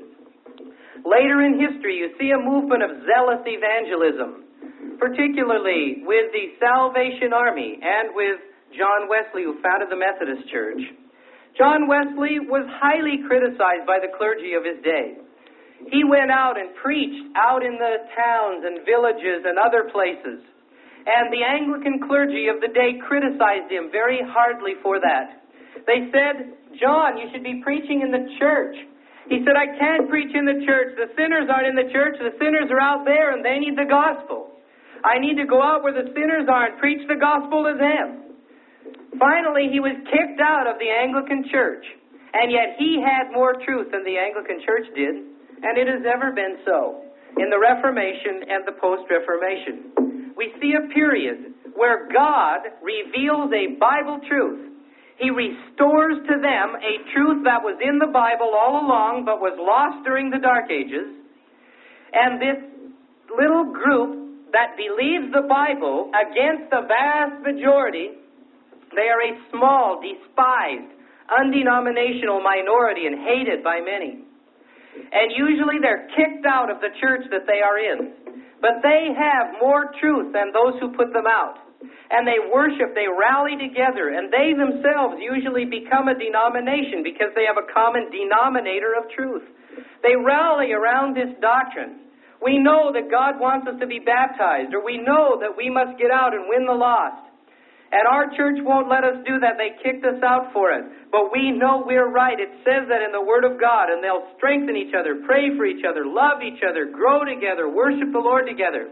Later in history, you see a movement of zealous evangelism, particularly with the Salvation Army and with John Wesley, who founded the Methodist Church. John Wesley was highly criticized by the clergy of his day. He went out and preached out in the towns and villages and other places. And the Anglican clergy of the day criticized him very hardly for that. They said, John, you should be preaching in the church. He said, I can't preach in the church. The sinners aren't in the church. The sinners are out there and they need the gospel. I need to go out where the sinners are and preach the gospel to them. Finally, he was kicked out of the Anglican Church, and yet he had more truth than the Anglican Church did, and it has ever been so in the Reformation and the post-Reformation. We see a period where God reveals a Bible truth. He restores to them a truth that was in the Bible all along, but was lost during the Dark Ages, and this little group that believes the Bible against the vast majority, they are a small, despised, undenominational minority and hated by many. And usually they're kicked out of the church that they are in. But they have more truth than those who put them out. And they worship, they rally together, and they themselves usually become a denomination because they have a common denominator of truth. They rally around this doctrine. We know that God wants us to be baptized, or we know that we must get out and win the lost. And our church won't let us do that. They kicked us out for it. But we know we're right. It says that in the Word of God. And they'll strengthen each other, pray for each other, love each other, grow together, worship the Lord together.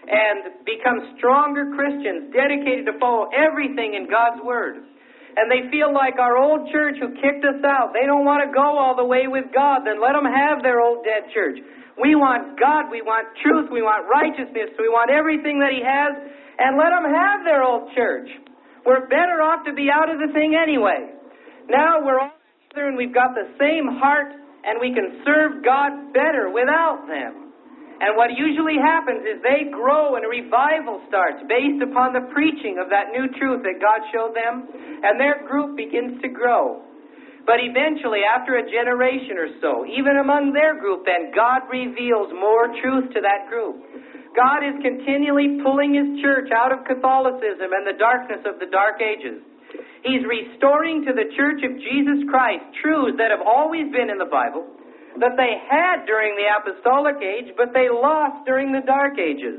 and become stronger Christians, dedicated to follow everything in God's Word. And they feel like our old church who kicked us out, they don't want to go all the way with God, then let them have their old dead church. We want God, we want truth, we want righteousness, we want everything that He has, and let them have their old church. We're better off to be out of the thing anyway. Now we're all together and we've got the same heart, and we can serve God better without them. And what usually happens is they grow and a revival starts based upon the preaching of that new truth that God showed them, and their group begins to grow. But eventually, after a generation or so, even among their group, then God reveals more truth to that group. God is continually pulling His church out of Catholicism and the darkness of the Dark Ages. He's restoring to the Church of Jesus Christ truths that have always been in the Bible, that they had during the Apostolic Age, but they lost during the Dark Ages.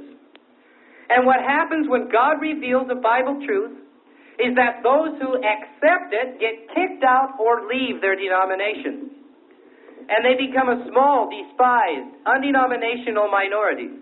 And what happens when God reveals a Bible truth is that those who accept it get kicked out or leave their denomination. And they become a small, despised, undenominational minority.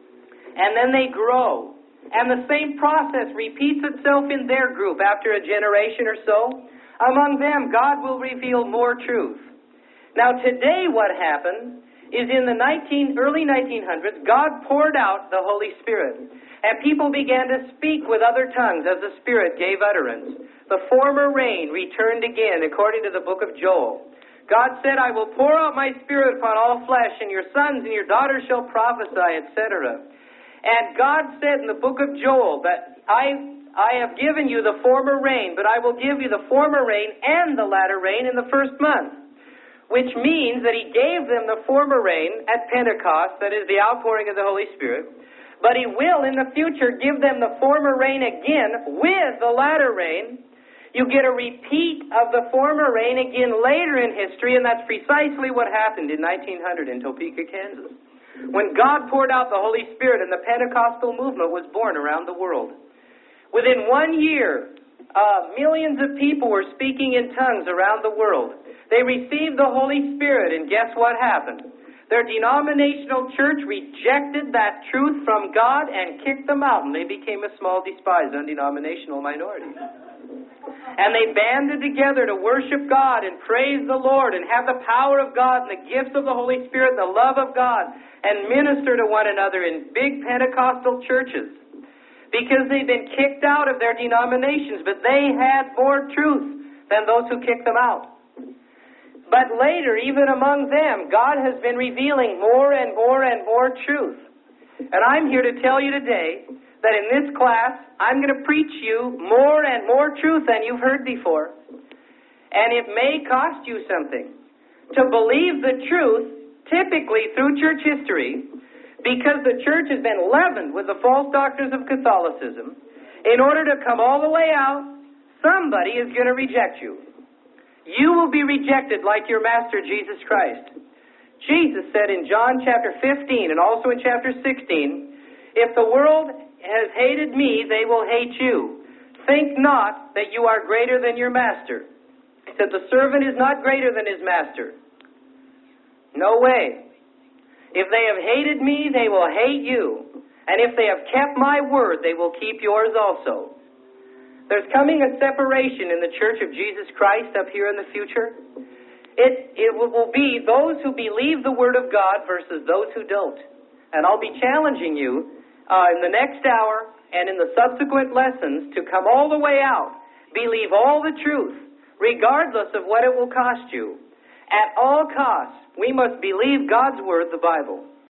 And then they grow. And the same process repeats itself in their group after a generation or so. Among them, God will reveal more truth. Now today what happened is in the nineteen, early nineteen hundreds, God poured out the Holy Spirit. And people began to speak with other tongues as the Spirit gave utterance. The former rain returned again, according to the book of Joel. God said, I will pour out my Spirit upon all flesh, and your sons and your daughters shall prophesy, et cetera. And God said in the book of Joel that I, I have given you the former rain, but I will give you the former rain and the latter rain in the first month. Which means that He gave them the former rain at Pentecost, that is the outpouring of the Holy Spirit, but He will in the future give them the former rain again with the latter rain. You get a repeat of the former rain again later in history, and that's precisely what happened in nineteen hundred in Topeka, Kansas, when God poured out the Holy Spirit and the Pentecostal movement was born around the world. Within one year, uh, millions of people were speaking in tongues around the world. They received the Holy Spirit, and guess what happened? Their denominational church rejected that truth from God and kicked them out, and they became a small, despised, undenominational minority. And they banded together to worship God and praise the Lord and have the power of God and the gifts of the Holy Spirit and the love of God and minister to one another in big Pentecostal churches because they've been kicked out of their denominations, but they had more truth than those who kicked them out. But later, even among them, God has been revealing more and more and more truth. And I'm here to tell you today that in this class, I'm going to preach you more and more truth than you've heard before. And it may cost you something to believe the truth, typically through church history, because the church has been leavened with the false doctrines of Catholicism. In order to come all the way out, somebody is going to reject you. You will be rejected like your Master, Jesus Christ. Jesus said in John chapter fifteen and also in chapter sixteen, if the world has hated me, they will hate you. Think not that you are greater than your Master. He said the servant is not greater than his master. No way. If they have hated me, they will hate you. And if they have kept my word, they will keep yours also. There's coming a separation in the Church of Jesus Christ up here in the future. It, it will be those who believe the Word of God versus those who don't. And I'll be challenging you uh, in the next hour and in the subsequent lessons to come all the way out. Believe all the truth, regardless of what it will cost you. At all costs, we must believe God's Word, the Bible.